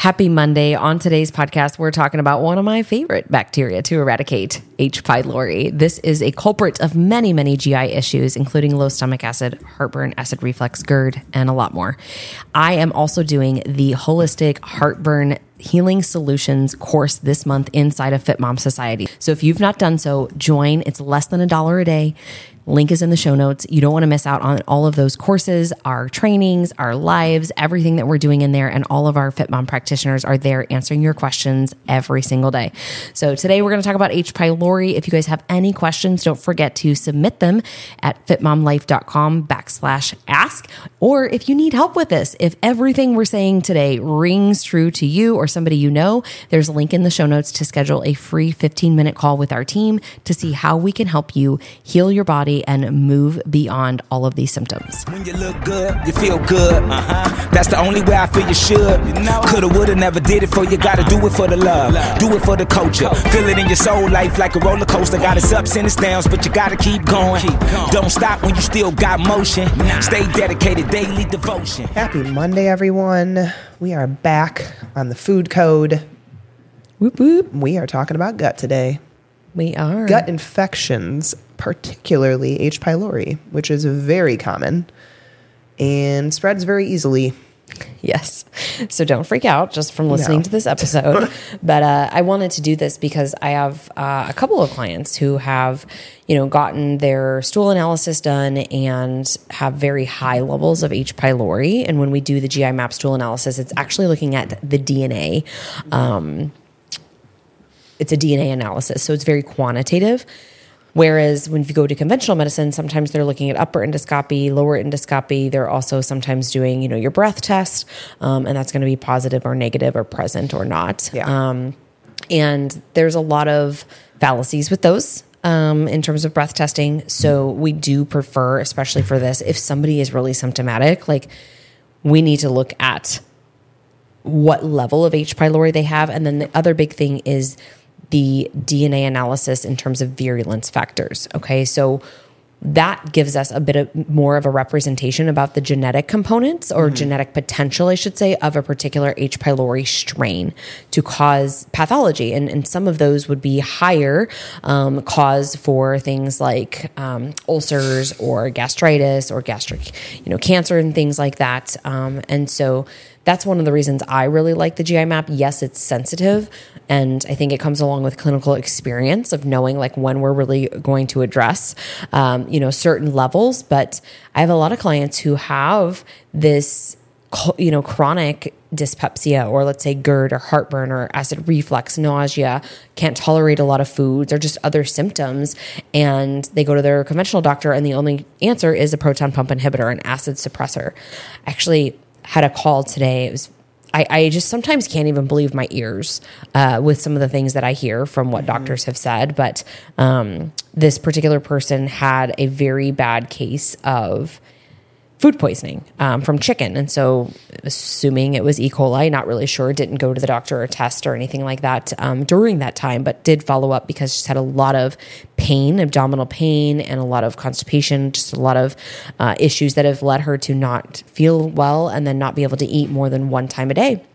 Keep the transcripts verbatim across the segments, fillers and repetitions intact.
Happy Monday. On today's podcast, we're talking about one of my favorite bacteria to eradicate, H. pylori. This is a culprit of many, many G I issues, including low stomach acid, heartburn, acid reflux, GERD, and a lot more. I am also doing the Holistic Heartburn Healing Solutions course this month inside of Fit Mom Society. So if you've not done so, join. It's less than a dollar a day. Link is in the show notes. You don't want to miss out on all of those courses, our trainings, our lives, everything that we're doing in there. And all of our Fit Mom practitioners are there answering your questions every single day. So today we're going to talk about H. pylori. If you guys have any questions, don't forget to submit them at fitmomlife.com backslash ask. Or if you need help with this, if everything we're saying today rings true to you or somebody you know, there's a link in the show notes to schedule a free fifteen minute call with our team to see how we can help you heal your body and move beyond all of these symptoms. When you look good, you feel good. Uh-huh. That's the only way I feel you should. You know? Coulda, woulda, never did it for you. Gotta do it for the love. love. Do it for the culture. Feel it in your soul, life like a roller coaster. Got its ups and its downs, but you gotta keep going. Keep going. Don't stop when you still got motion. Nah. Stay dedicated, daily devotion. Happy Monday, everyone. We are back on the food code. Whoop, whoop. We are talking about gut today. We are. Gut infections, particularly H. pylori, which is very common and spreads very easily. Yes. So don't freak out just from listening No. to this episode. But uh, I wanted to do this because I have uh, a couple of clients who have, you know, gotten their stool analysis done and have very high levels of H. pylori. And when we do the G I map stool analysis, it's actually looking at the D N A. Um, it's a D N A analysis, so it's very quantitative. Whereas when you go to conventional medicine, sometimes they're looking at upper endoscopy, lower endoscopy. They're also sometimes doing, you know, your breath test, um, and that's going to be positive or negative or present or not. Yeah. Um, and there's a lot of fallacies with those um, in terms of breath testing. So we do prefer, especially for this, if somebody is really symptomatic, like we need to look at what level of H. pylori they have. And then the other big thing is the D N A analysis in terms of virulence factors. Okay, so that gives us a bit of more of a representation about the genetic components or mm-hmm. genetic potential, I should say, of a particular H. pylori strain to cause pathology. And, and some of those would be higher um, cause for things like um, ulcers or gastritis or gastric, you know, cancer and things like that. Um, and so that's one of the reasons I really like the G I map. Yes, it's sensitive, and I think it comes along with clinical experience of knowing like when we're really going to address, um, you know, certain levels. But I have a lot of clients who have this, you know, chronic dyspepsia, or let's say GERD or heartburn or acid reflux, nausea, can't tolerate a lot of foods or just other symptoms. And they go to their conventional doctor and the only answer is a proton pump inhibitor, an acid suppressor. Actually, had a call today. It was, I, I just sometimes can't even believe my ears uh, with some of the things that I hear from what mm-hmm. doctors have said. But um, this particular person had a very bad case of food poisoning um, from chicken. And so assuming it was E. coli, not really sure, didn't go to the doctor or test or anything like that um, during that time, but did follow up because she's had a lot of pain, abdominal pain, and a lot of constipation, just a lot of uh, issues that have led her to not feel well and then not be able to eat more than one time a day.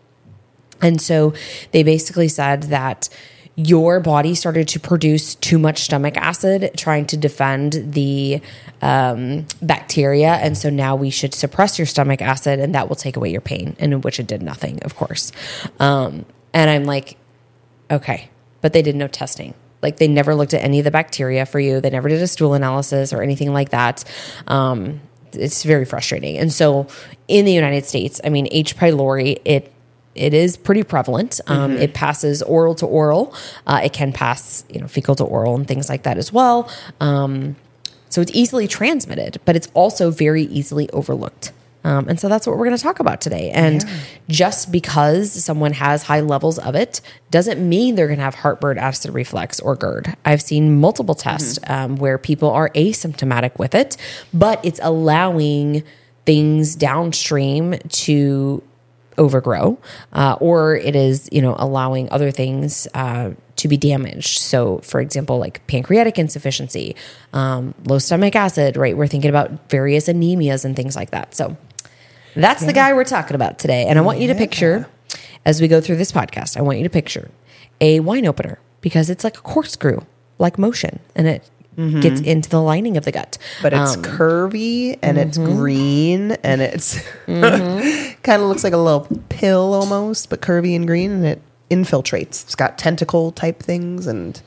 And so they basically said that your body started to produce too much stomach acid trying to defend the um, bacteria. And so now we should suppress your stomach acid and that will take away your pain, and in which it did nothing, of course. Um, and I'm like, okay, but they did no testing. Like they never looked at any of the bacteria for you. They never did a stool analysis or anything like that. Um, it's very frustrating. And so in the United States, I mean, H. pylori, it It is pretty prevalent. Um, mm-hmm. It passes oral to oral. Uh, it can pass, you know, fecal to oral and things like that as well. Um, so it's easily transmitted, but it's also very easily overlooked. Um, and so that's what we're going to talk about today. And yeah. just because someone has high levels of it doesn't mean they're going to have heartburn, acid reflux, or GERD. I've seen multiple tests mm-hmm. um, where people are asymptomatic with it, but it's allowing things downstream to overgrow, uh, or it is, you know, allowing other things uh, to be damaged. So, for example, like pancreatic insufficiency, um, low stomach acid, right? We're thinking about various anemias and things like that. So that's yeah. the guy we're talking about today. And I want you to picture as we go through this podcast, I want you to picture a wine opener because it's like a corkscrew, like motion, and it mm-hmm. gets into the lining of the gut. But it's um, curvy and mm-hmm. it's green and it's mm-hmm. kind of looks like a little pill almost, but curvy and green, and it infiltrates. It's got tentacle type things. And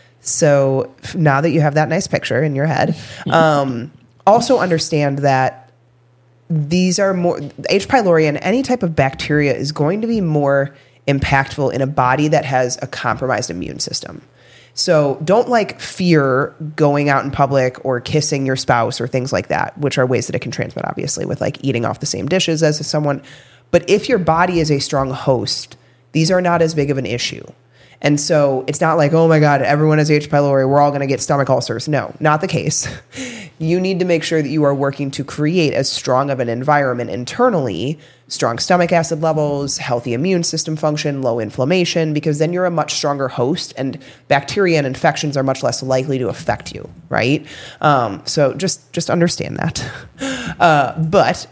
so now that you have that nice picture in your head, um, also understand that these are more, H. pylori and any type of bacteria is going to be more impactful in a body that has a compromised immune system. So don't like fear going out in public or kissing your spouse or things like that, which are ways that it can transmit, obviously, with like eating off the same dishes as someone. But if your body is a strong host, these are not as big of an issue. And so it's not like, oh my God, everyone has H. pylori, we're all going to get stomach ulcers. No, not the case. You need to make sure that you are working to create as strong of an environment internally, strong stomach acid levels, healthy immune system function, low inflammation, because then you're a much stronger host and bacteria and infections are much less likely to affect you, right? Um, so just, just understand that. Uh, but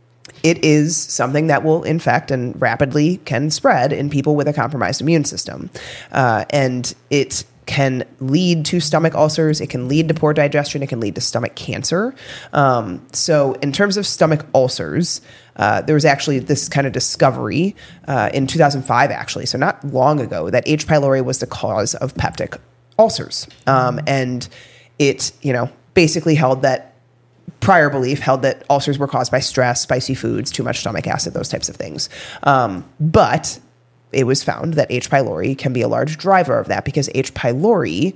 it is something that will infect and rapidly can spread in people with a compromised immune system. Uh, and it can lead to stomach ulcers. It can lead to poor digestion. It can lead to stomach cancer. Um, so in terms of stomach ulcers, uh, there was actually this kind of discovery uh, in two thousand five, actually, so not long ago, that H. pylori was the cause of peptic ulcers. Um, and it, you know, basically held that prior belief held that ulcers were caused by stress, spicy foods, too much stomach acid, those types of things. Um, but it was found that H. pylori can be a large driver of that because H. pylori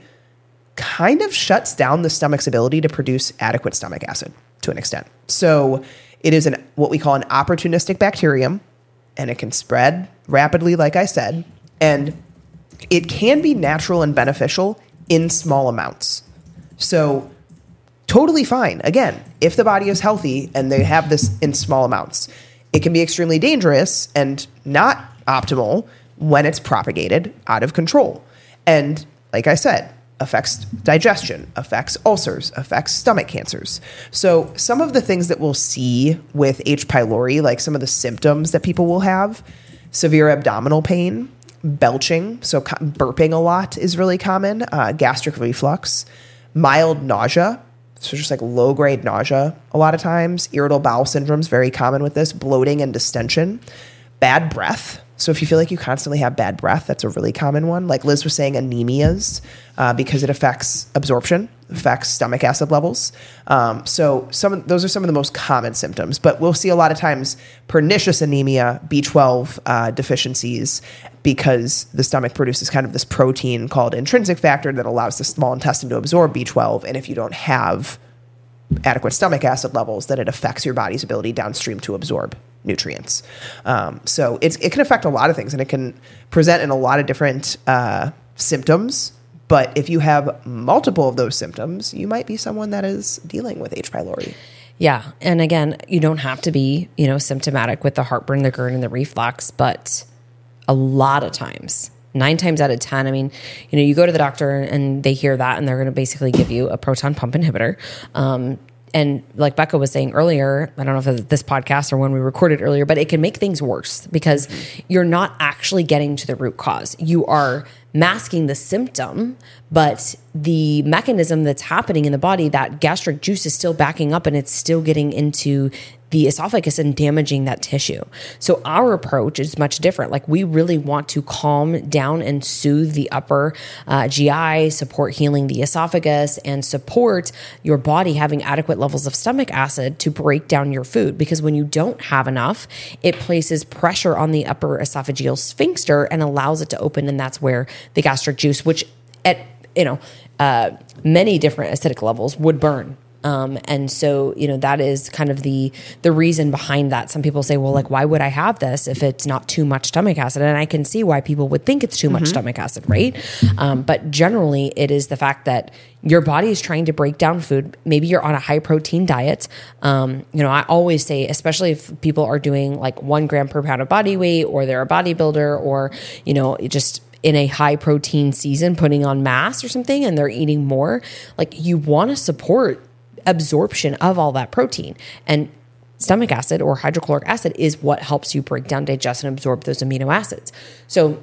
kind of shuts down the stomach's ability to produce adequate stomach acid to an extent. So it is an what we call an opportunistic bacterium, and it can spread rapidly, like I said, and it can be natural and beneficial in small amounts. So totally fine. Again, if the body is healthy and they have this in small amounts, it can be extremely dangerous and not optimal when it's propagated out of control. And like I said, affects digestion, affects ulcers, affects stomach cancers. So some of the things that we'll see with H. pylori, like some of the symptoms that people will have, severe abdominal pain, belching, so burping a lot is really common, uh, gastric reflux, mild nausea, so just like low-grade nausea a lot of times. Irritable bowel syndrome is very common with this. Bloating and distension. Bad breath. So if you feel like you constantly have bad breath, that's a really common one. Like Liz was saying, anemias, uh, because it affects absorption, affects stomach acid levels. Um, so some of, those are some of the most common symptoms. But we'll see a lot of times pernicious anemia, B twelve uh, deficiencies, because the stomach produces kind of this protein called intrinsic factor that allows the small intestine to absorb B twelve. And if you don't have adequate stomach acid levels, that it affects your body's ability downstream to absorb nutrients. Um, so it's, it can affect a lot of things, and it can present in a lot of different uh, symptoms. But if you have multiple of those symptoms, you might be someone that is dealing with H. pylori. Yeah. And again, you don't have to be, you know, symptomatic with the heartburn, the GERD, and the reflux, but a lot of times, nine times out of ten, I mean, you know, you go to the doctor and they hear that and they're going to basically give you a proton pump inhibitor. Um, and like Becca was saying earlier, I don't know if it's this podcast or when we recorded earlier, but it can make things worse because you're not actually getting to the root cause. You are masking the symptom, but the mechanism that's happening in the body, that gastric juice is still backing up and it's still getting into the esophagus and damaging that tissue. So our approach is much different. Like we really want to calm down and soothe the upper uh, G I, support healing the esophagus, and support your body having adequate levels of stomach acid to break down your food. Because when you don't have enough, it places pressure on the upper esophageal sphincter and allows it to open. And that's where the gastric juice, which at, you know, uh, many different acidic levels would burn. Um, and so, you know, that is kind of the, the reason behind that. Some people say, well, like, why would I have this if it's not too much stomach acid? And I can see why people would think it's too much mm-hmm. stomach acid, right? Um, but generally it is the fact that your body is trying to break down food. Maybe you're on a high protein diet. Um, you know, I always say, especially if people are doing like one gram per pound of body weight, or they're a bodybuilder, or, you know, just in a high protein season, putting on mass or something, and they're eating more, like you want to support absorption of all that protein. And stomach acid or hydrochloric acid is what helps you break down, digest, and absorb those amino acids. So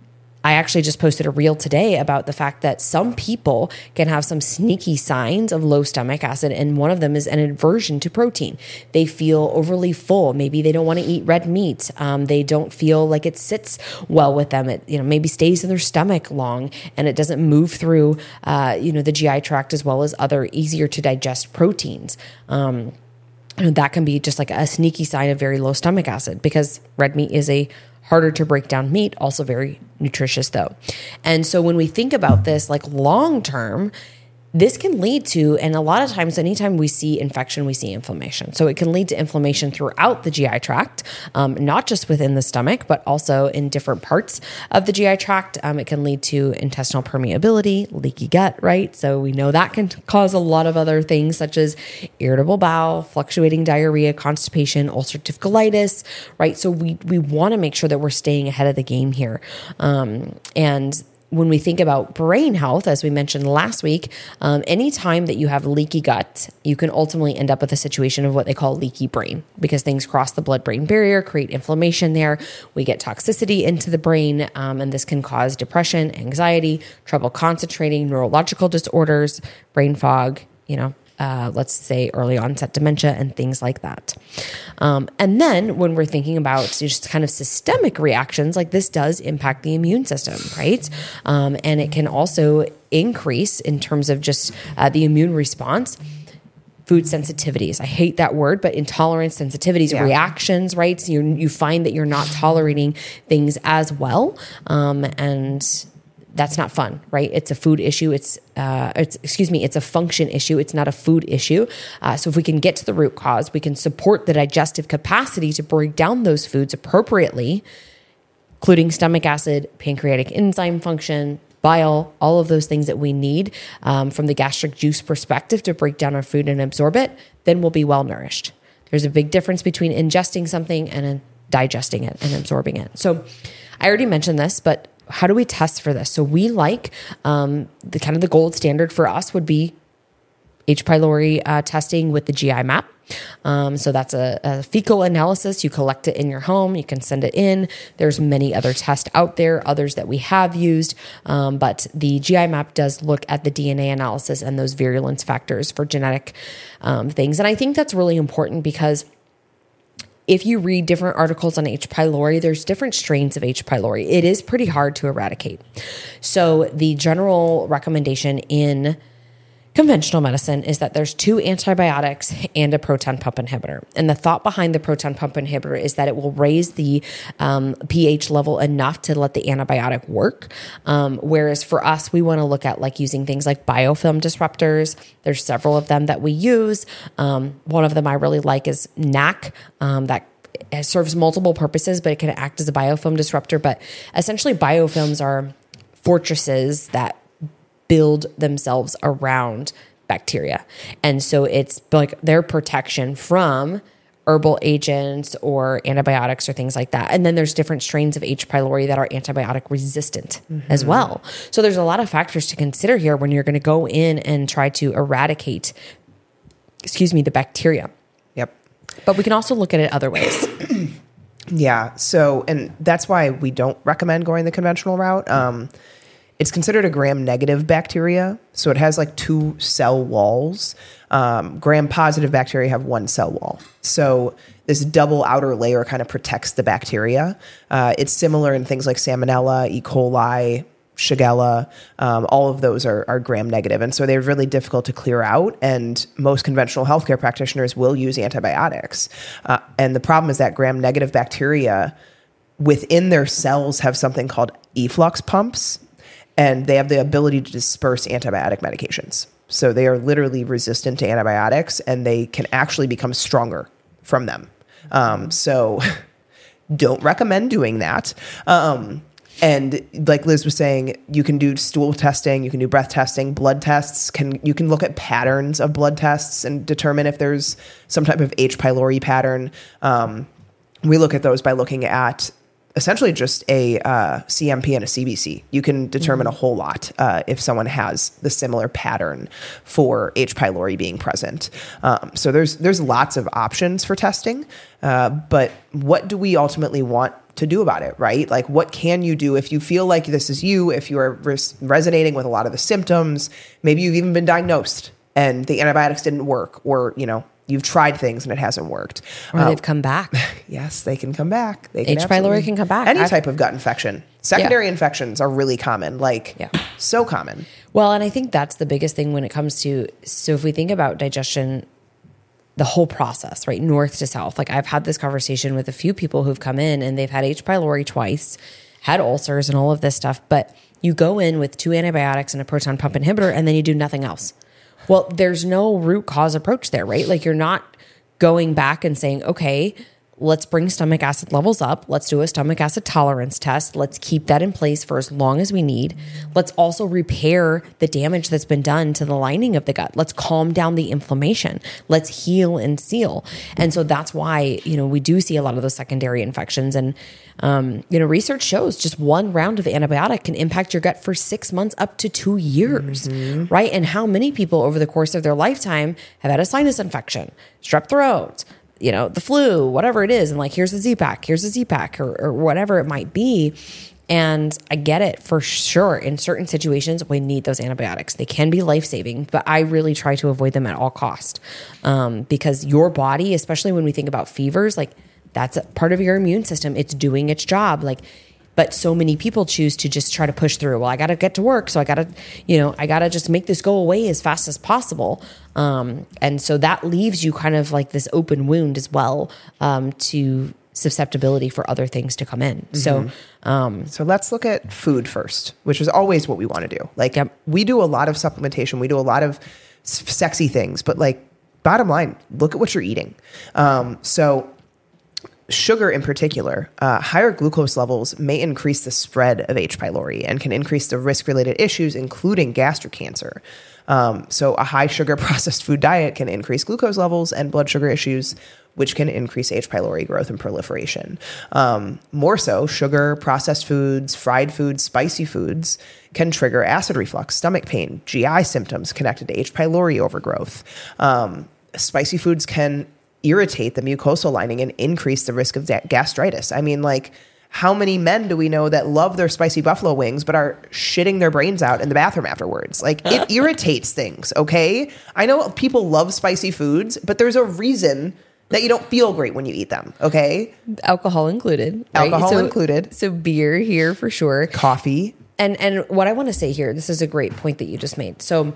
I actually just posted a reel today about the fact that some people can have some sneaky signs of low stomach acid, and one of them is an aversion to protein. They feel overly full. Maybe they don't want to eat red meat. Um, they don't feel like it sits well with them. It, you know, maybe stays in their stomach long, and it doesn't move through, uh, you know, the G I tract as well as other easier to digest proteins. Um, you know, that can be just like a sneaky sign of very low stomach acid, because red meat is a harder to break down meat, also very nutritious though. And so when we think about this, like long term, this can lead to, and a lot of times, anytime we see infection, we see inflammation. So it can lead to inflammation throughout the G I tract, um, not just within the stomach, but also in different parts of the G I tract. Um, it can lead to intestinal permeability, leaky gut, right? So we know that can cause a lot of other things such as irritable bowel, fluctuating diarrhea, constipation, ulcerative colitis, right? So we, we want to make sure that we're staying ahead of the game here. Um, and when we think about brain health, as we mentioned last week, um, anytime that you have leaky gut, you can ultimately end up with a situation of what they call leaky brain, because things cross the blood-brain barrier, create inflammation there. We get toxicity into the brain, um, and this can cause depression, anxiety, trouble concentrating, neurological disorders, brain fog, you know, Uh, let's say early onset dementia and things like that. Um, and then when we're thinking about just kind of systemic reactions, like this does impact the immune system, right? Um, and it can also increase in terms of just uh, the immune response. Food sensitivities. I hate that word, but intolerance, sensitivities, yeah. reactions, right? So you you find that you're not tolerating things as well. Um, and that's not fun, right? It's a food issue. It's, uh, it's, excuse me, it's a function issue. It's not a food issue. Uh, so if we can get to the root cause, we can support the digestive capacity to break down those foods appropriately, including stomach acid, pancreatic enzyme function, bile, all of those things that we need um, from the gastric juice perspective to break down our food and absorb it, then we'll be well nourished. There's a big difference between ingesting something and then digesting it and absorbing it. So I already mentioned this, but how do we test for this? So we like um, the kind of the gold standard for us would be H. pylori uh, testing with the G I map. Um, so that's a, a fecal analysis. You collect it in your home. You can send it in. There's many other tests out there, others that we have used. Um, but the G I map does look at the D N A analysis and those virulence factors for genetic um, things. And I think that's really important because if you read different articles on H. pylori, there's different strains of H. pylori. It is pretty hard to eradicate. So the general recommendation in conventional medicine is that there's two antibiotics and a proton pump inhibitor. And the thought behind the proton pump inhibitor is that it will raise the um, pH level enough to let the antibiotic work. Um, whereas for us, we want to look at like using things like biofilm disruptors. There's several of them that we use. Um, one of them I really like is N A C, um, that it serves multiple purposes, but it can act as a biofilm disruptor. But essentially biofilms are fortresses that build themselves around bacteria. And so it's like their protection from herbal agents or antibiotics or things like that. And then there's different strains of H. pylori that are antibiotic resistant mm-hmm. as well. So there's a lot of factors to consider here when you're going to go in and try to eradicate, excuse me, the bacteria. Yep. But we can also look at it other ways. Yeah. So, and that's why we don't recommend going the conventional route. Um, It's considered a gram-negative bacteria, so it has like two cell walls. Um, gram-positive bacteria have one cell wall. So this double outer layer kind of protects the bacteria. Uh, it's similar in things like Salmonella, E. coli, Shigella. Um, all of those are, are gram-negative, and so they're really difficult to clear out, and most conventional healthcare practitioners will use antibiotics. Uh, and the problem is that gram-negative bacteria within their cells have something called efflux pumps, and they have the ability to disperse antibiotic medications. So they are literally resistant to antibiotics, and they can actually become stronger from them. Um, so don't recommend doing that. Um, and like Liz was saying, you can do stool testing, you can do breath testing, blood tests. Can you can look at patterns of blood tests and determine if there's some type of H. pylori pattern. Um, we look at those by looking at essentially just a uh, C M P and a C B C. You can determine mm-hmm. a whole lot uh, if someone has the similar pattern for H. pylori being present. Um, so there's there's lots of options for testing, uh, but what do we ultimately want to do about it, right? Like, what can you do if you feel like this is you, if you are res- resonating with a lot of the symptoms, maybe you've even been diagnosed and the antibiotics didn't work, or, you know, you've tried things and it hasn't worked. Or um, they've come back. Yes, they can come back. They can H. pylori can come back. Any I've, type of gut infection. Secondary yeah. infections are really common, like yeah. so common. Well, and I think that's the biggest thing when it comes to, so if we think about digestion, the whole process, right? North to south. Like, I've had this conversation with a few people who've come in and they've had H. pylori twice, had ulcers and all of this stuff, but you go in with two antibiotics and a proton pump inhibitor and then you do nothing else. Well, there's no root cause approach there, right? Like, you're not going back and saying, okay, let's bring stomach acid levels up. Let's do a stomach acid tolerance test. Let's keep that in place for as long as we need. Let's also repair the damage that's been done to the lining of the gut. Let's calm down the inflammation. Let's heal and seal. And so that's why, you know, we do see a lot of those secondary infections. And, um, you know, research shows just one round of antibiotic can impact your gut for six months up to two years, mm-hmm. right? And how many people over the course of their lifetime have had a sinus infection, strep throat, you know, the flu, whatever it is. And like, here's a Z-Pak, here's a Z-Pak, or, or whatever it might be. And I get it for sure. In certain situations, we need those antibiotics. They can be life-saving, but I really try to avoid them at all cost. Um, because your body, especially when we think about fevers, like, that's a part of your immune system. It's doing its job. Like, but so many people choose to just try to push through. Well, I got to get to work. So I got to, you know, I got to just make this go away as fast as possible. Um, and so that leaves you kind of like this open wound as well, um, to susceptibility for other things to come in. Mm-hmm. So, um, so let's look at food first, which is always what we want to do. Like, yep. we do a lot of supplementation. We do a lot of s- sexy things, but like, bottom line, look at what you're eating. Um, so sugar in particular, uh, higher glucose levels may increase the spread of H. pylori and can increase the risk-related issues, including gastric cancer. Um, so a high sugar processed food diet can increase glucose levels and blood sugar issues, which can increase H. pylori growth and proliferation. Um, more so, sugar, processed foods, fried foods, spicy foods can trigger acid reflux, stomach pain, G I symptoms connected to H. pylori overgrowth. Um, spicy foods can irritate the mucosal lining and increase the risk of gastritis. I mean, like, how many men do we know that love their spicy buffalo wings but are shitting their brains out in the bathroom afterwards? Like, it irritates things, okay? I know people love spicy foods, but there's a reason that you don't feel great when you eat them, okay? Alcohol included. Right? Alcohol so, included. So beer here for sure. Coffee. And and what I want to say here, this is a great point that you just made. So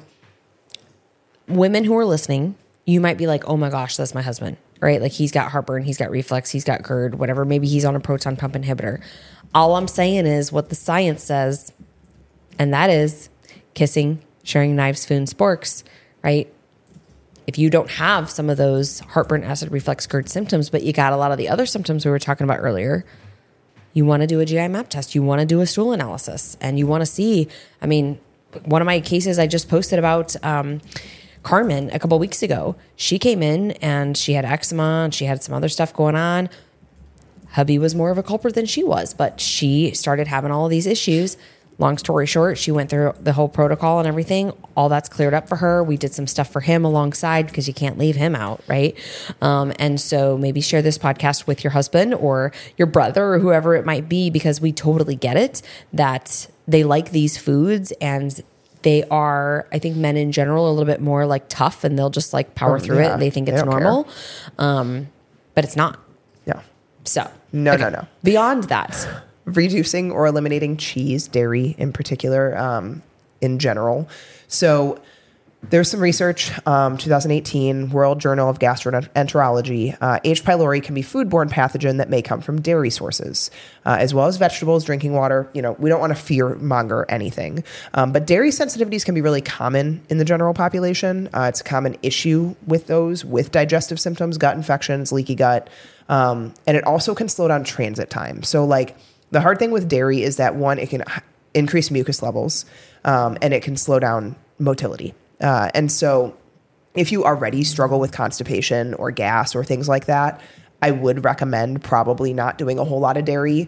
women who are listening, you might be like, oh my gosh, that's my husband, right? Like, he's got heartburn, he's got reflux, he's got GERD, whatever. Maybe he's on a proton pump inhibitor. All I'm saying is what the science says, and that is kissing, sharing knives, spoons, forks, right? If you don't have some of those heartburn, acid reflux, GERD symptoms, but you got a lot of the other symptoms we were talking about earlier, you want to do a G I map test, you want to do a stool analysis, and you want to see, I mean, one of my cases I just posted about, um, Carmen a couple weeks ago, she came in and she had eczema and she had some other stuff going on. Hubby was more of a culprit than she was, but she started having all of these issues. Long story short, she went through the whole protocol and everything. All that's cleared up for her. We did some stuff for him alongside because you can't leave him out, right? Um, and so maybe share this podcast with your husband or your brother or whoever it might be, because we totally get it that they like these foods, and they are, I think men in general, a little bit more like tough, and they'll just like power oh, through yeah. it. And they think it's they normal. Um, but it's not. Yeah. So. No, okay. no, no. Beyond that. Reducing or eliminating cheese, dairy in particular, um, in general. So there's some research, um, twenty eighteen World Journal of Gastroenterology. Uh, H. pylori can be foodborne pathogen that may come from dairy sources, uh, as well as vegetables, drinking water. You know, we don't want to fear monger anything. Um, but dairy sensitivities can be really common in the general population. Uh, it's a common issue with those with digestive symptoms, gut infections, leaky gut. Um, and it also can slow down transit time. So like the hard thing with dairy is that one, it can increase mucus levels, um, and it can slow down motility. Uh, and so if you already struggle with constipation or gas or things like that, I would recommend probably not doing a whole lot of dairy.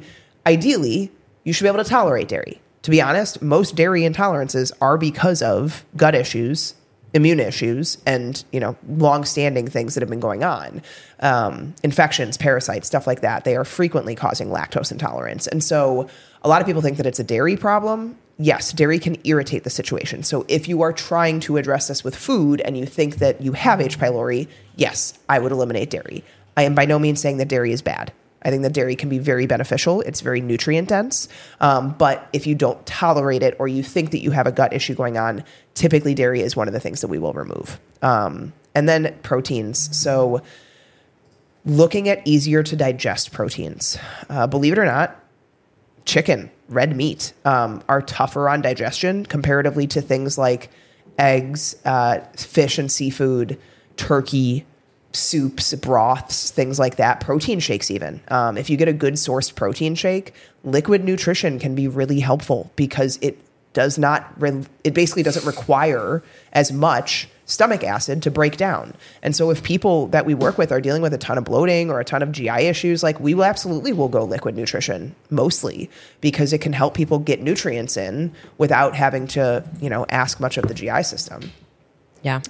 ideally, you should be able to tolerate dairy. To be honest, most dairy intolerances are because of gut issues, immune issues, and, you know, long-standing things that have been going on. Um, infections, parasites, stuff like that. They are frequently causing lactose intolerance. And so a lot of people think that it's a dairy problem. Yes, dairy can irritate the situation. So if you are trying to address this with food and you think that you have H. pylori, yes, I would eliminate dairy. I am by no means saying that dairy is bad. I think that dairy can be very beneficial. It's very nutrient dense. Um, but if you don't tolerate it or you think that you have a gut issue going on, typically dairy is one of the things that we will remove. Um, and then proteins. So looking at easier to digest proteins. Uh, believe it or not, chicken, red meat um, are tougher on digestion comparatively to things like eggs, uh, fish and seafood, turkey, soups, broths, things like that, protein shakes even. Um, if you get a good sourced protein shake, liquid nutrition can be really helpful because it does not, re- it basically doesn't require as much stomach acid to break down. And so if people that we work with are dealing with a ton of bloating or a ton of G I issues, like we will absolutely will go liquid nutrition mostly because it can help people get nutrients in without having to, you know, ask much of the G I system. Yeah.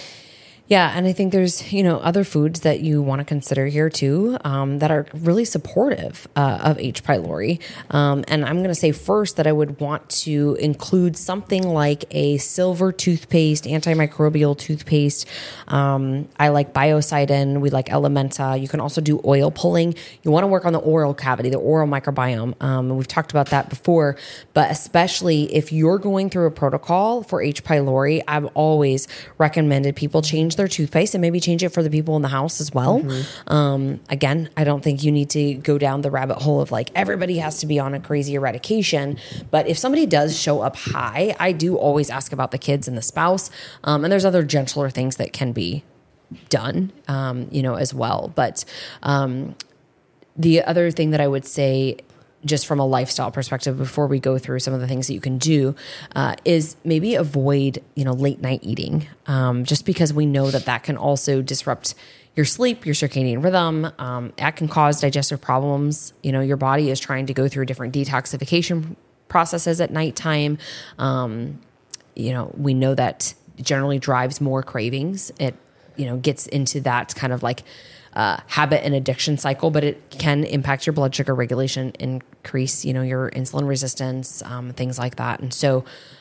Yeah, and I think there's, you know, other foods that you want to consider here too um, that are really supportive uh, of H. pylori. Um, and I'm going to say first that I would want to include something like a silver toothpaste, antimicrobial toothpaste. Um, I like Biocidin. We like Elementa. You can also do oil pulling. You want to work on the oral cavity, the oral microbiome. Um, and we've talked about that before, but especially if you're going through a protocol for H. pylori, I've always recommended people change their toothpaste and maybe change it for the people in the house as well. Mm-hmm. Um, again, I don't think you need to go down the rabbit hole of like everybody has to be on a crazy eradication. But if somebody does show up high, I do always ask about the kids and the spouse. Um, and there's other gentler things that can be done, um, you know, as well. But um, the other thing that I would say, just from a lifestyle perspective, before we go through some of the things that you can do, uh, is maybe avoid, you know, late night eating, um, just because we know that that can also disrupt your sleep, your circadian rhythm. Um, that can cause digestive problems. You know, your body is trying to go through different detoxification processes at nighttime. Um, you know, we know that it generally drives more cravings. It, you know, gets into that kind of like Uh, habit and addiction cycle, but it can impact your blood sugar regulation, increase, you know, your insulin resistance, um, things like that. And so,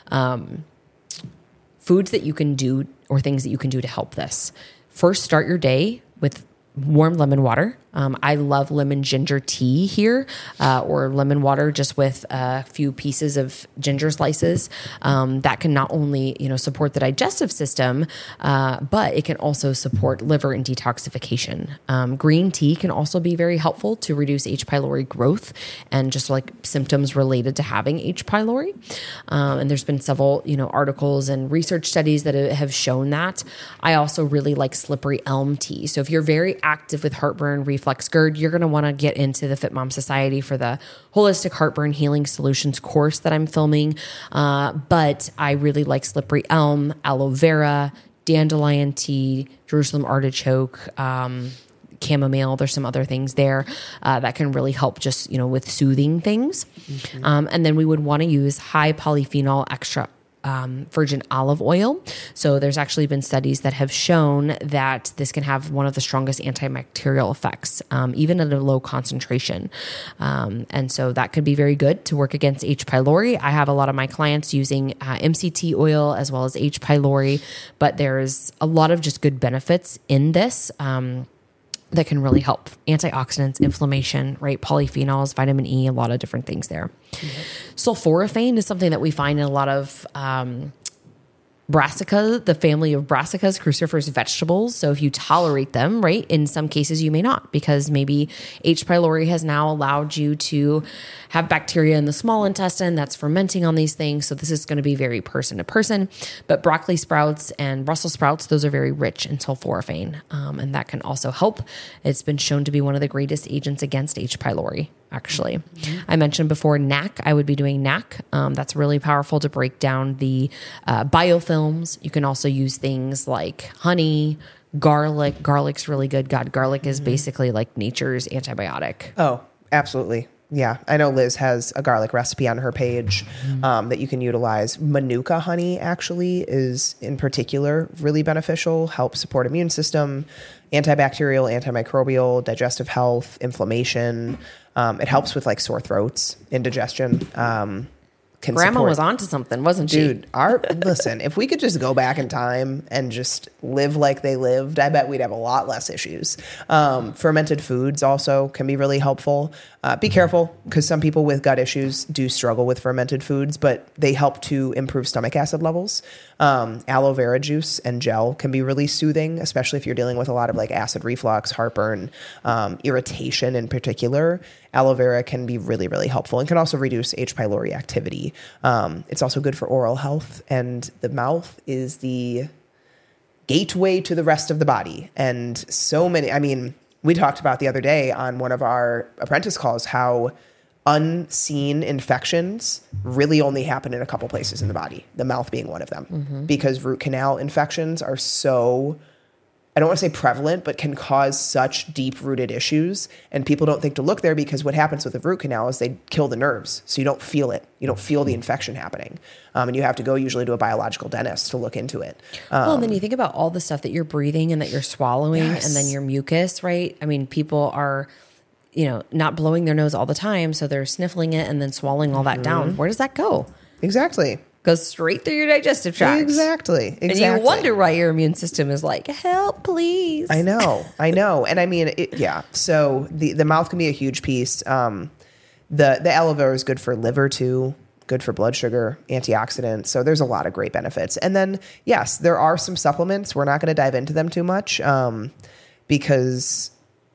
um, foods that you can do or things that you can do to help this. First, start your day with warm lemon water. Um, I love lemon ginger tea here, uh, or lemon water just with a few pieces of ginger slices. Um, that can not only, you know, support the digestive system, uh, but it can also support liver and detoxification. Um, green tea can also be very helpful to reduce H. pylori growth and just like symptoms related to having H. pylori. Um, and there's been several, you know, articles and research studies that have shown that. I also really like slippery elm tea. So if you're very active with heartburn, reflux, GERD, you're going to want to get into the Fit Mom Society for the Holistic Heartburn Healing Solutions course that I'm filming. Uh, but I really like slippery elm, aloe vera, dandelion tea, Jerusalem artichoke, um, chamomile. There's some other things there uh, that can really help just, you know, with soothing things. Mm-hmm. Um, and then we would want to use high polyphenol extra Um, virgin olive oil. So there's actually been studies that have shown that this can have one of the strongest antibacterial effects, um, even at a low concentration. Um, and so that could be very good to work against H. pylori. I have a lot of my clients using uh, M C T oil as well as H. pylori, but there's a lot of just good benefits in this. Um, that can really help. Antioxidants, inflammation, right? Polyphenols, vitamin E, a lot of different things there. Mm-hmm. Sulforaphane is something that we find in a lot of um, brassica, the family of brassicas, cruciferous vegetables. So if you tolerate them, right, in some cases you may not, because maybe H. pylori has now allowed you to have bacteria in the small intestine that's fermenting on these things. So this is going to be very person to person. But broccoli sprouts and Brussels sprouts, those are very rich in sulforaphane, um, and that can also help. It's been shown to be one of the greatest agents against H. pylori. Actually, mm-hmm. I mentioned before N A C. I would be doing N A C. Um, that's really powerful to break down the uh, biofilms. You can also use things like honey, garlic. Garlic's really good. God, garlic mm-hmm. is basically like nature's antibiotic. Oh, absolutely. Yeah, I know Liz has a garlic recipe on her page um, that you can utilize. Manuka honey actually is in particular really beneficial, helps support immune system, antibacterial, antimicrobial, digestive health, inflammation. Um, it helps with like sore throats, indigestion. Um, can Grandma support- was onto something, wasn't she? Dude, our listen, if we could just go back in time and just live like they lived, I bet we'd have a lot less issues. Um, fermented foods also can be really helpful. Uh, be careful because some people with gut issues do struggle with fermented foods, but they help to improve stomach acid levels. Um, aloe vera juice and gel can be really soothing, especially if you're dealing with a lot of like acid reflux, heartburn, um, irritation in particular. Aloe vera can be really, really helpful and can also reduce H. pylori activity. Um, it's also good for oral health, and the mouth is the gateway to the rest of the body. And so many, I mean, we talked about the other day on one of our apprentice calls how unseen infections really only happen in a couple places in the body, the mouth being one of them, mm-hmm. because root canal infections are so, I don't want to say prevalent, but can cause such deep-rooted issues. And people don't think to look there because what happens with a root canal is they kill the nerves. So you don't feel it. You don't feel the infection happening. Um, and you have to go usually to a biological dentist to look into it. Um, well, and then you think about all the stuff that you're breathing and that you're swallowing yes. and then your mucus, right? I mean, people are, you know, not blowing their nose all the time. So they're sniffling it and then swallowing all that mm-hmm. down. Where does that go? Exactly. Goes straight through your digestive tract. Exactly. Exactly. And you wonder why your immune system is like, help, please. I know. I know. And I mean, it, yeah. So the, the mouth can be a huge piece. Um, the, the aloe vera is good for liver too, good for blood sugar, antioxidants. So there's a lot of great benefits. And then, yes, there are some supplements. We're not going to dive into them too much um, because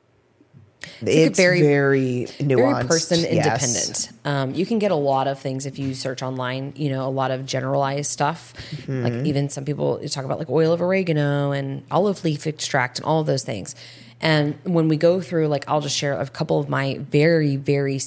It's, it's very, very nuanced. Very person yes. independent. Um, you can get a lot of things if you search online, you know, a lot of generalized stuff. Mm-hmm. Like even some people talk about like oil of oregano and olive leaf extract and all of those things. And when we go through, like, I'll just share a couple of my very, very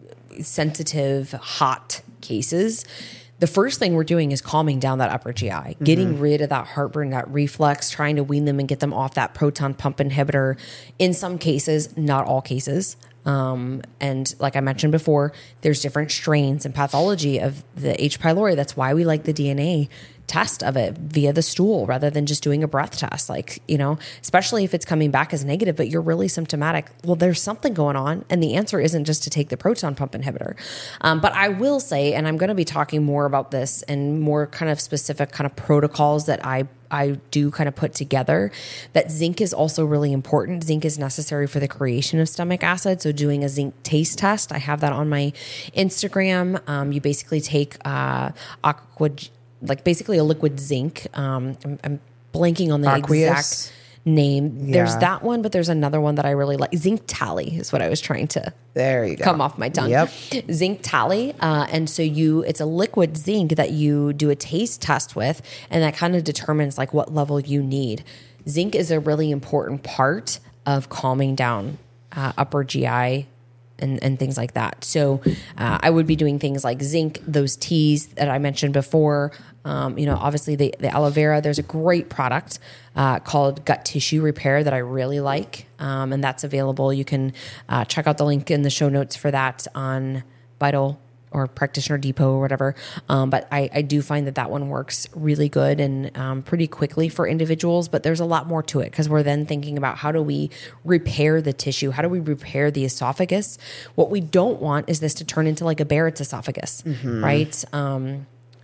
sensitive, hot cases. The first thing we're doing is calming down that upper G I, getting mm-hmm. rid of that heartburn, that reflux, trying to wean them and get them off that proton pump inhibitor. In some cases, not all cases. Um, and like I mentioned before, there's different strains and pathology of the H. pylori. That's why we like the D N A test of it via the stool rather than just doing a breath test. Like, you know, especially if it's coming back as negative, but you're really symptomatic. Well, there's something going on. And the answer isn't just to take the proton pump inhibitor. Um, but I will say, and I'm going to be talking more about this and more kind of specific kind of protocols that I I do kind of put together, that zinc is also really important. Zinc is necessary for the creation of stomach acid. So doing a zinc taste test, I have that on my Instagram. Um, you basically take uh, aqua, like basically a liquid zinc. Um, I'm, I'm blanking on the Aqueous. exact name. Yeah. There's that one, but there's another one that I really like. Zinc Tally is what I was trying to there you go. come off my tongue. Yep. Zinc Tally. Uh, and so you, it's a liquid zinc that you do a taste test with, and that kind of determines like what level you need. Zinc is a really important part of calming down uh, upper G I and, and things like that. So uh, I would be doing things like zinc, those teas that I mentioned before. Um, you know, obviously the, the aloe vera, there's a great product uh, called Gut Tissue Repair that I really like. Um, and that's available. You can uh, check out the link in the show notes for that on Vital or Practitioner Depot or whatever. Um, but I, I do find that that one works really good and um, pretty quickly for individuals. But there's a lot more to it because we're then thinking about how do we repair the tissue? How do we repair the esophagus? What we don't want is this to turn into like a Barrett's esophagus, mm-hmm. right? Um,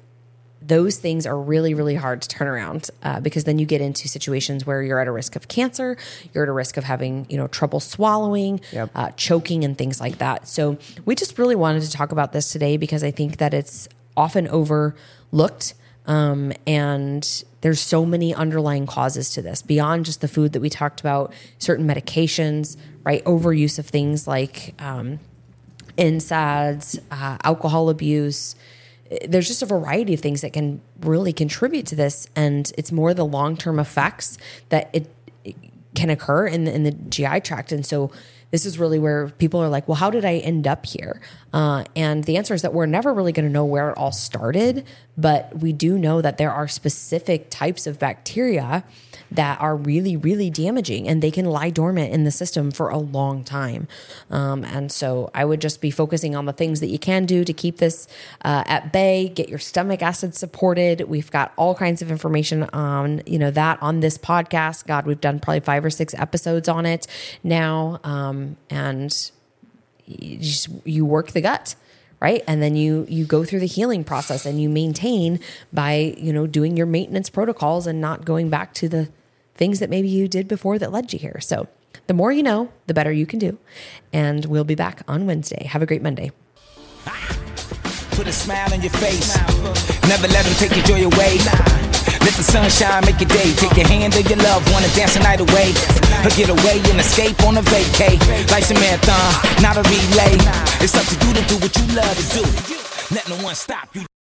those things are really, really hard to turn around uh, because then you get into situations where you're at a risk of cancer, you're at a risk of having, you know, trouble swallowing, yep. uh, choking and things like that. So we just really wanted to talk about this today because I think that it's often overlooked um, and there's so many underlying causes to this beyond just the food that we talked about, certain medications, right? Overuse of things like um, N SAIDs, uh, alcohol abuse. There's just a variety of things that can really contribute to this. And it's more the long-term effects that it, it can occur in the, in the G I tract. And so this is really where people are like, well, how did I end up here? Uh, and the answer is that we're never really going to know where it all started, but we do know that there are specific types of bacteria that are really, really damaging, and they can lie dormant in the system for a long time. Um, and so I would just be focusing on the things that you can do to keep this uh, at bay, get your stomach acid supported. We've got all kinds of information on, you know, that on this podcast. God, we've done probably five or six episodes on it now. Um, and you just, you work the gut. Right. And then you, you go through the healing process and you maintain by, you know, doing your maintenance protocols and not going back to the things that maybe you did before that led you here. So the more you know, the better you can do. And we'll be back on Wednesday. Have a great Monday. Put a smile on your face. Never let them take your joy away. Let the sunshine make your day. Take your hand to your love, wanna dance the night away. Or get away and escape on a vacay. Life's a marathon, not a relay. It's up to you to do what you love to do. Let no one stop you.